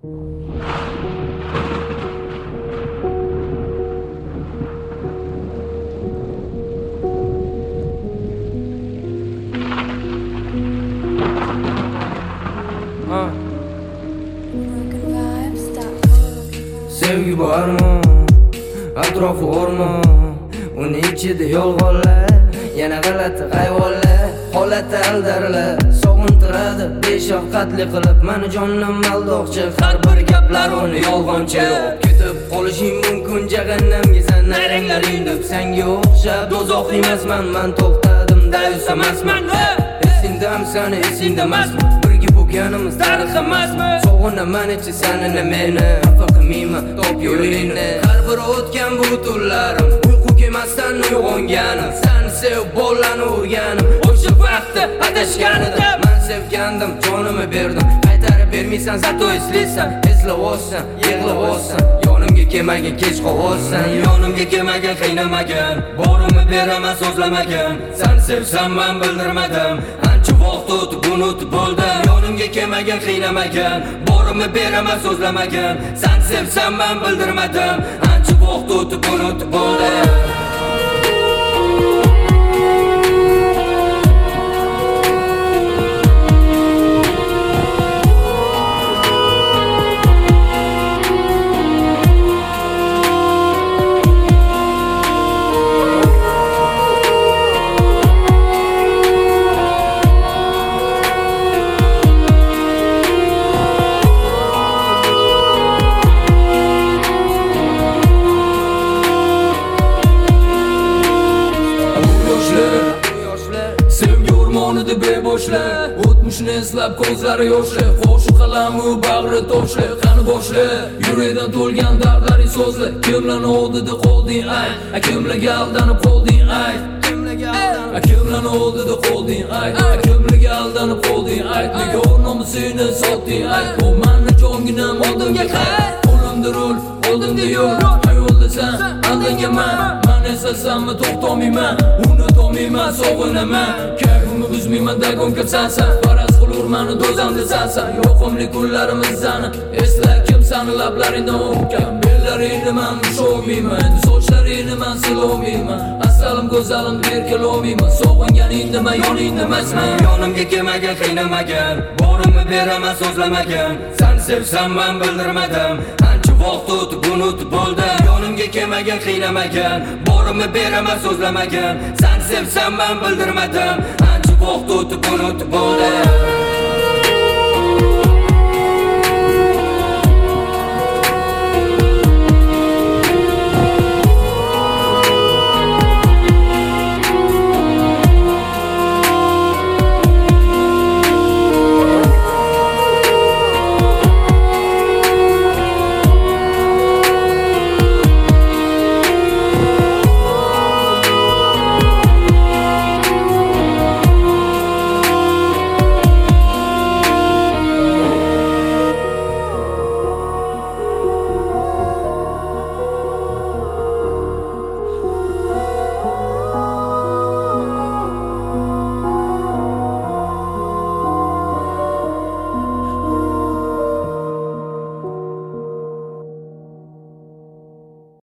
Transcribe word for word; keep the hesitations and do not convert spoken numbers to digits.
Sevgi bormi? Atrofi o'rmon, uning ichida yolg'onlar, yana g'alati hayvonlar, holati aldarilar, sog'intiradi beshafqatli qilib meni jonim aldoqchi. Har bir gaplar uni yolg'onchi. Ketib qolishing mumkin jahannamga sen naranglaring deb senga o'xshab dozoq emasman, men to'xtadim dayus emasman. Esingdam seni esingdamasman, birga bo'lganimiz tarix emasmi? Sog'inaman ichi seni meni, xafa qilmayman top yo'lingni. Har bir o'tgan bu tunlarim uyqu kelmasdan uyg'onganim, seni sevib bolani urganim, o'sha vaqtda adashganida men sevgandim, jonimni berdim. Qaytarib bermaysan, zato eslaysan, eslavotsan, yig'lavotsan. Yonimga kelmagan kech qolsan, yonimga kelmagan qiynamagan, borimni beraman so'zlamagan. Sen sevsam men bildirmadim, ancha vaqt o'tib unutib bo'ldim. Yonimga kelmagan qiynamagan, borimni beraman so'zlamagan. Sen sevsam men bildirmadim, ancha vaqt o'tib unutib bo'ldim. Sevgi o'rmonida beboshlar, o'tmishni eslab ko'zlari yoshli, qo'shiq qalami bag'ri toshli, qani boshli, yurakdan to'lgan dardlaring so'zli. Kimlarni oldida qolding ay, kimlarga aldanib qolding ay, kimlarni oldida qolding ay, kimlarga aldanib qolding ay, nega o'rnomni seni sotding ay, bu meni jonginam oldimga qayt, qo'limda rul, oldimda yo'l, hayolda sen aldangaman, men eslasammi to'xtamayman, unutolmayman, sog'inaman, kayfimni buzmayman, dagon kelsansan, faraz qilurman do'zamda sansan, yoqimli kunlarimiz sani esla, kim sani lablaringdan o'pgan, bellaringni men usholmayman, endi sochlaringni men silolmayman, asalim go'zalim berkilolmayman, sog'inganingda men yoningda emasman. Yonimga kelmagan qiynamagan, borimni beraman so'zlamagan. Sen sevsam men bildirmadim, ancha vaqt o'tib unutib bo'ldim. Yonimga kelmagan qiynamagan, borimni beraman so'zlamagan. Sen sevsam men bildirmadim, ancha vaqt o'tib unutib bo'ldim.